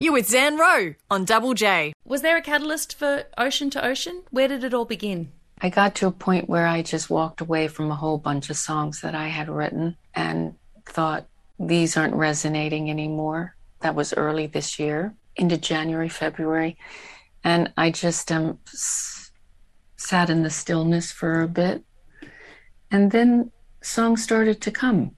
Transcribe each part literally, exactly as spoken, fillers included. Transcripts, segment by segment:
You're with Zan Rowe on Double J. Was there a catalyst for Ocean to Ocean? Where did it all begin? I got to a point where I just walked away from a whole bunch of songs that I had written and thought, these aren't resonating anymore. That was early this year, into January, February. And I just um, s- sat in the stillness for a bit. And then songs started to come.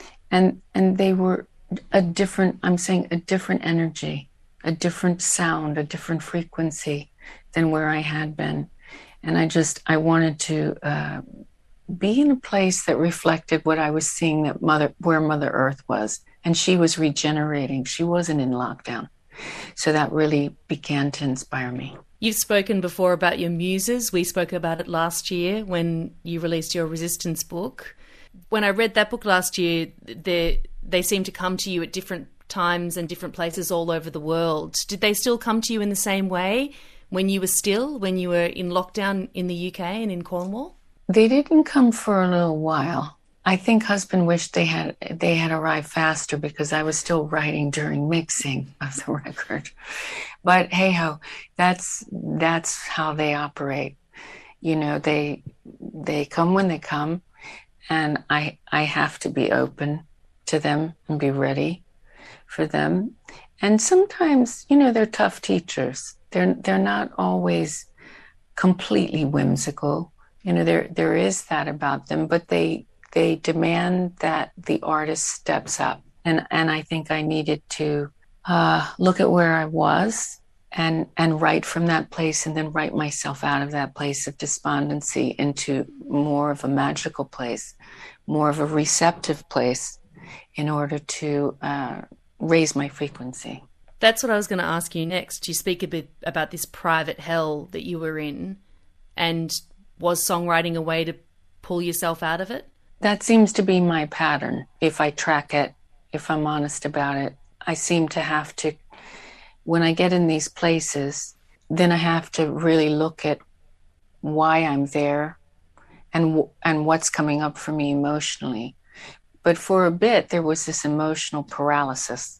And and they were a different, I'm saying a different energy, a different sound, a different frequency than where I had been. And I just, I wanted to uh, be in a place that reflected what I was seeing, that Mother, where Mother Earth was. And she was regenerating. She wasn't in lockdown. So that really began to inspire me. You've spoken before about your muses. We spoke about it last year when you released your Resistance book. When I read that book last year, they, they seemed to come to you at different times and different places all over the world. Did they still come to you in the same way when you were still, when you were in lockdown in the U K and in Cornwall? They didn't come for a little while. I think husband wished they had they had arrived faster because I was still writing during mixing of the record. But hey ho, that's that's how they operate. You know, they they come when they come, and I I have to be open to them and be ready for them. And sometimes, you know, they're tough teachers. They're they're not always completely whimsical. You know, there there is that about them, but they they demand that the artist steps up. And and I think I needed to uh, look at where I was and and write from that place, and then write myself out of that place of despondency into more of a magical place, more of a receptive place, in order to uh, raise my frequency. That's what I was going to ask you next. You speak a bit about this private hell that you were in, and was songwriting a way to pull yourself out of it? That seems to be my pattern. If I track it, if I'm honest about it, I seem to have to, when I get in these places, then I have to really look at why I'm there and and what's coming up for me emotionally. But for a bit, there was this emotional paralysis.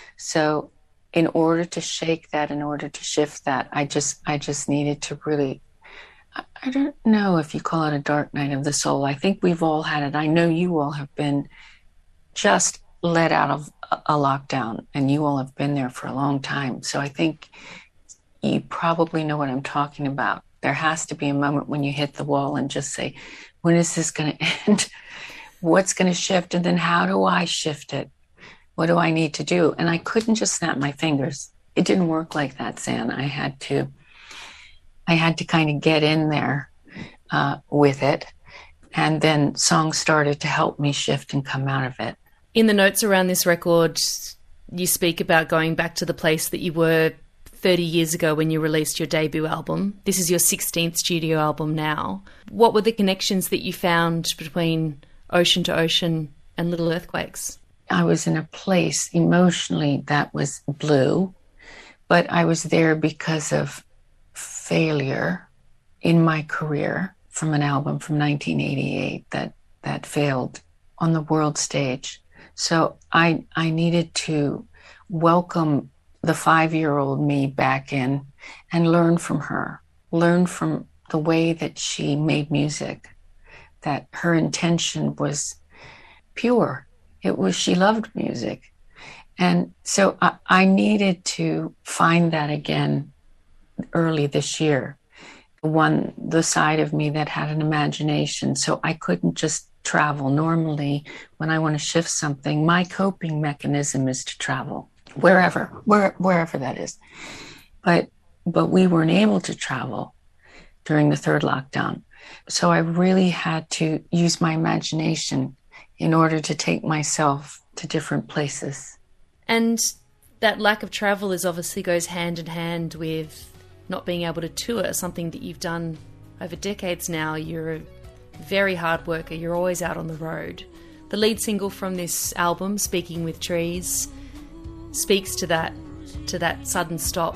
So in order to shake that, in order to shift that, I just I just needed to really, I don't know if you call it a dark night of the soul. I think we've all had it. I know you all have been just let out of a lockdown, and you all have been there for a long time. So I think you probably know what I'm talking about. There has to be a moment when you hit the wall and just say, when is this going to end? What's going to shift? And then how do I shift it? What do I need to do? And I couldn't just snap my fingers. It didn't work like that, Zan. I had to, I had to kind of get in there uh, with it. And then songs started to help me shift and come out of it. In the notes around this record, you speak about going back to the place that you were thirty years ago when you released your debut album. This is your sixteenth studio album now. What were the connections that you found between Ocean to Ocean and Little Earthquakes? I was in a place emotionally that was blue, but I was there because of failure in my career from an album from nineteen eighty-eight that, that failed on the world stage. So I I needed to welcome the five-year-old me back in and learn from her, learn from the way that she made music, that her intention was pure. It was, she loved music. And so I, I needed to find that again early this year. One, the side of me that had an imagination. So I couldn't just travel. Normally, when I want to shift something, my coping mechanism is to travel wherever, where, wherever that is. But, but we weren't able to travel during the third lockdown. So I really had to use my imagination in order to take myself to different places. And that lack of travel is obviously goes hand in hand with not being able to tour, something that you've done over decades now. You're a very hard worker. You're always out on the road. The lead single from this album, Speaking with Trees, speaks to that, to that sudden stop.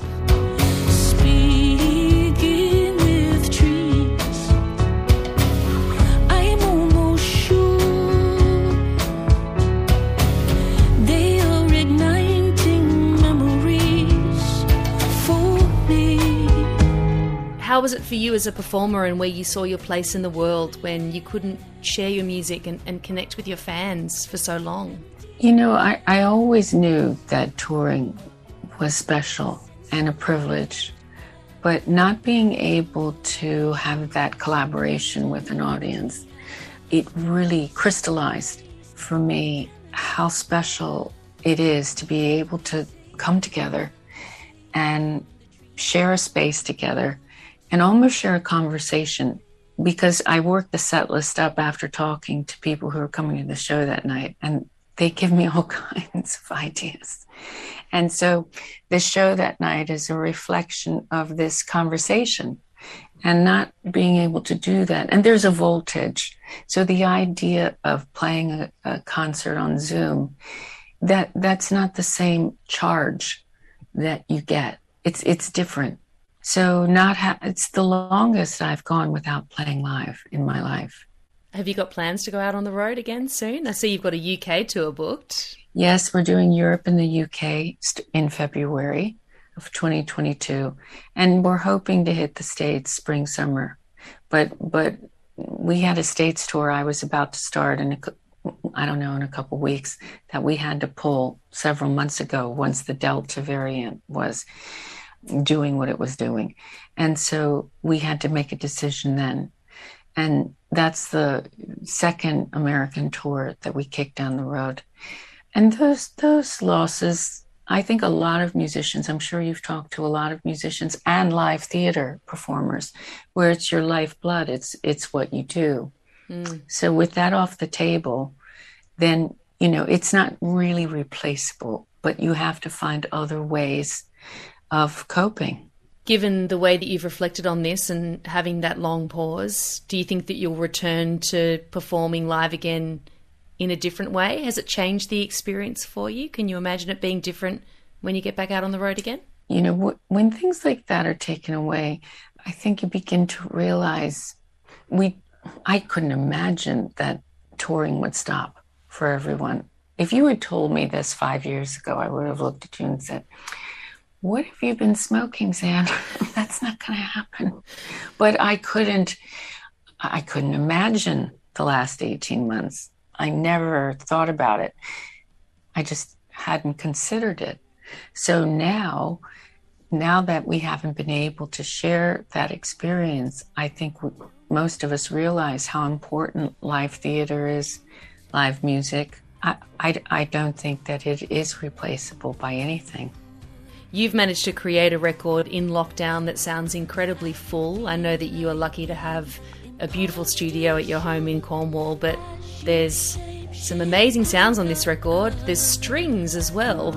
They are igniting memories. How was it for you as a performer and where you saw your place in the world when you couldn't share your music and, and connect with your fans for so long? You know, I, I always knew that touring was special and a privilege, but not being able to have that collaboration with an audience, it really crystallized for me how special it is to be able to come together and share a space together and almost share a conversation, because I worked the set list up after talking to people who were coming to the show that night, and they give me all kinds of ideas. And so the show that night is a reflection of this conversation and not being able to do that. And there's a voltage. So the idea of playing a, a concert on Zoom, that that's not the same charge that you get. It's it's different. So not ha- it's the longest I've gone without playing live in my life. Have you got plans to go out on the road again soon? I see you've got a U K tour booked. Yes, we're doing Europe and the U K in February of twenty twenty-two. And we're hoping to hit the States spring, summer. But but we had a States tour I was about to start in, a, I don't know, in a couple weeks that we had to pull several months ago once the Delta variant was doing what it was doing. And so we had to make a decision then. And that's the second American tour that we kicked down the road. And those those losses, I think a lot of musicians, I'm sure you've talked to a lot of musicians and live theater performers, where it's your lifeblood, it's it's what you do. Mm. So with that off the table, then, you know, it's not really replaceable, but you have to find other ways of coping. Given the way that you've reflected on this and having that long pause, do you think that you'll return to performing live again in a different way? Has it changed the experience for you? Can you imagine it being different when you get back out on the road again? You know, w- when things like that are taken away, I think you begin to realize we, I couldn't imagine that touring would stop for everyone. If you had told me this five years ago, I would have looked at you and said, what have you been smoking, Zan? That's not going to happen. But I couldn't, I couldn't imagine the last eighteen months. I never thought about it. I just hadn't considered it. So now, now that we haven't been able to share that experience, I think we, most of us realize how important live theater is, live music. I, I, I don't think that it is replaceable by anything. You've managed to create a record in lockdown that sounds incredibly full. I know that you are lucky to have a beautiful studio at your home in Cornwall, but there's some amazing sounds on this record. There's strings as well.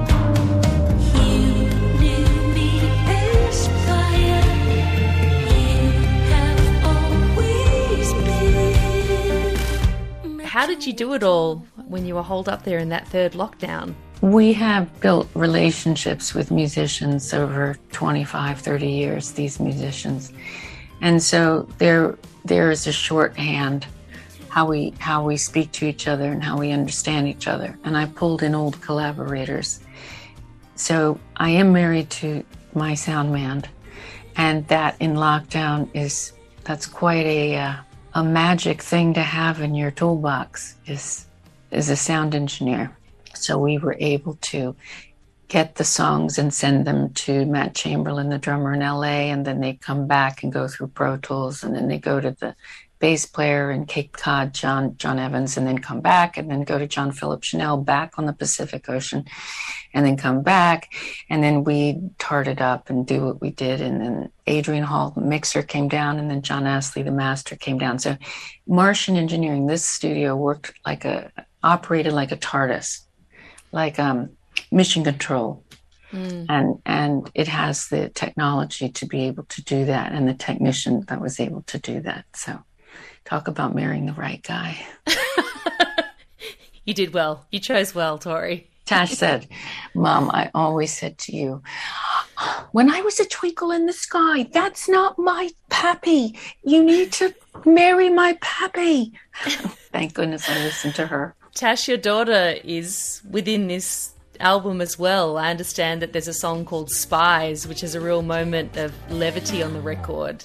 How did you do it all when you were holed up there in that third lockdown? We have built relationships with musicians over twenty-five, thirty years, these musicians. And so there there is a shorthand how we how we speak to each other and how we understand each other. And I pulled in old collaborators. So I am married to my sound man, and that in lockdown is that's quite a uh, a magic thing to have in your toolbox is is a sound engineer. So we were able to get the songs and send them to Matt Chamberlain, the drummer in L A, and then they come back and go through Pro Tools, and then they go to the bass player in Cape Cod, John John Evans, and then come back, and then go to John Philip Chanel back on the Pacific Ocean, and then come back, and then we tart it up and do what we did, and then Adrian Hall, the mixer, came down, and then John Astley, the master, came down. So Martian Engineering, this studio worked like a, operated like a TARDIS, like um, mission control. Mm. And and it has the technology to be able to do that, and the technician that was able to do that. So talk about marrying the right guy. You did well. You chose well, Tori. Tash said, Mom, I always said to you, when I was a twinkle in the sky, that's not my pappy. You need to marry my pappy. Thank goodness I listened to her. Tash, your daughter is within this album as well, I understand that there's a song called Spies, which is a real moment of levity on the record.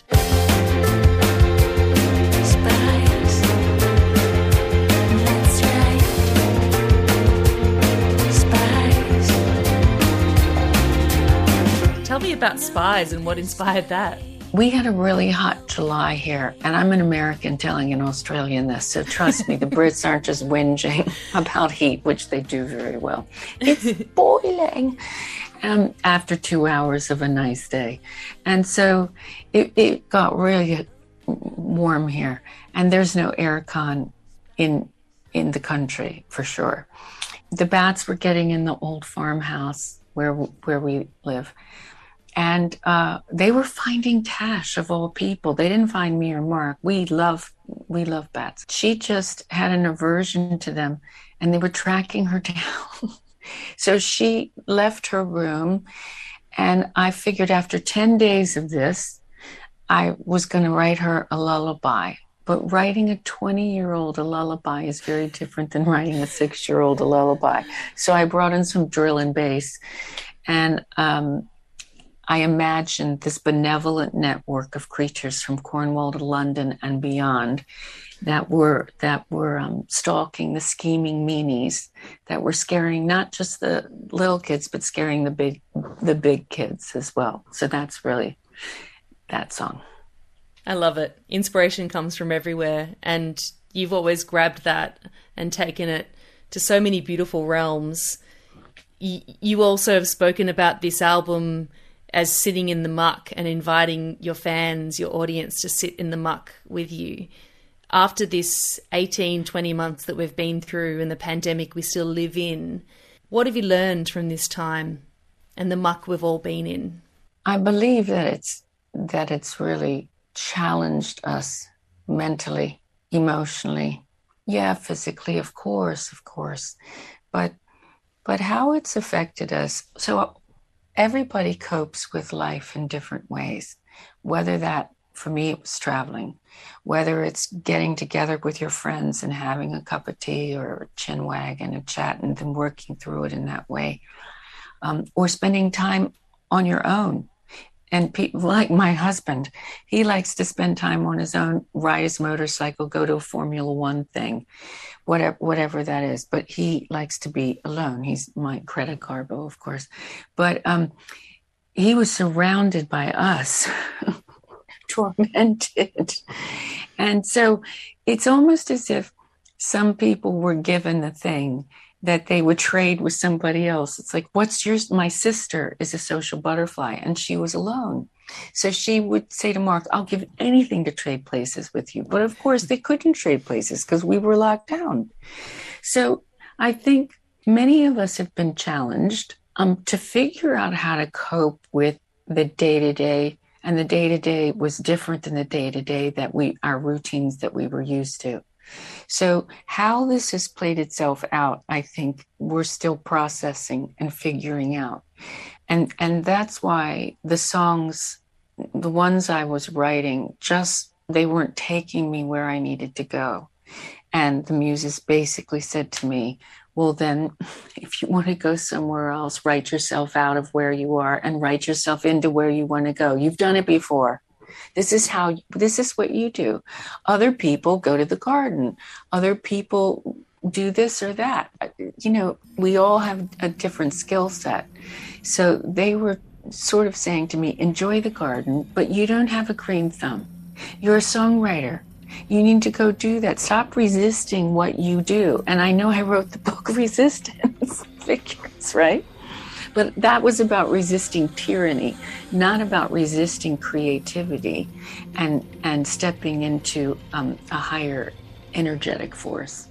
Tell me about Spies and what inspired that. We had a really hot July here, and I'm an American telling an Australian this, so trust me, the Brits aren't just whinging about heat, which they do very well. It's boiling um, after two hours of a nice day. And so it, it got really warm here, and there's no aircon in in the country, for sure. The bats were getting in the old farmhouse where where we live. And uh, they were finding Tash, of all people. They didn't find me or Mark. We love, we love bats. She just had an aversion to them, and they were tracking her down. So she left her room, and I figured after ten days of this, I was going to write her a lullaby. But writing a twenty-year-old a lullaby is very different than writing a six-year-old a lullaby. So I brought in some drill and bass, and um, I imagined this benevolent network of creatures from Cornwall to London and beyond that were that were um, stalking the scheming meanies, that were scaring not just the little kids, but scaring the big the big kids as well. So that's really that song. I love it. Inspiration comes from everywhere, and you've always grabbed that and taken it to so many beautiful realms. Y- you also have spoken about this album as sitting in the muck and inviting your fans, your audience, to sit in the muck with you. After this eighteen, twenty months that we've been through and the pandemic we still live in, what have you learned from this time and the muck we've all been in? I believe that it's that it's really challenged us mentally, emotionally. Yeah, physically, of course, of course. But but how it's affected us. So everybody copes with life in different ways, whether that, for me, it was traveling, whether it's getting together with your friends and having a cup of tea or a chin wag and a chat and then working through it in that way, um, or spending time on your own. And people like my husband, he likes to spend time on his own, ride his motorcycle, go to a Formula One thing, whatever whatever that is. But he likes to be alone. He's my Greta Garbo, of course. But um, he was surrounded by us, tormented. And so it's almost as if some people were given the thing that they would trade with somebody else. It's like, what's yours? My sister is a social butterfly, and she was alone. So she would say to Mark, I'll give anything to trade places with you. But of course, they couldn't trade places because we were locked down. So I think many of us have been challenged um, to figure out how to cope with the day-to-day. And the day-to-day was different than the day-to-day that we, our routines that we were used to. So how this has played itself out, I think we're still processing and figuring out. And and that's why the songs, the ones I was writing, just, they weren't taking me where I needed to go. And the muses basically said to me, well, then, if you want to go somewhere else, write yourself out of where you are and write yourself into where you want to go. You've done it before. This is how, this is what you do. Other people go to the garden. Other people do this or that. You know, we all have a different skill set. So they were sort of saying to me, enjoy the garden, but you don't have a green thumb. You're a songwriter. You need to go do that. Stop resisting what you do. And I know I wrote the book Resistance Figures, right? But that was about resisting tyranny, not about resisting creativity and, and stepping into um, a higher energetic force.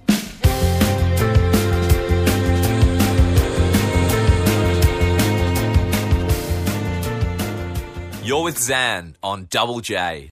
You're with Zan on Double J.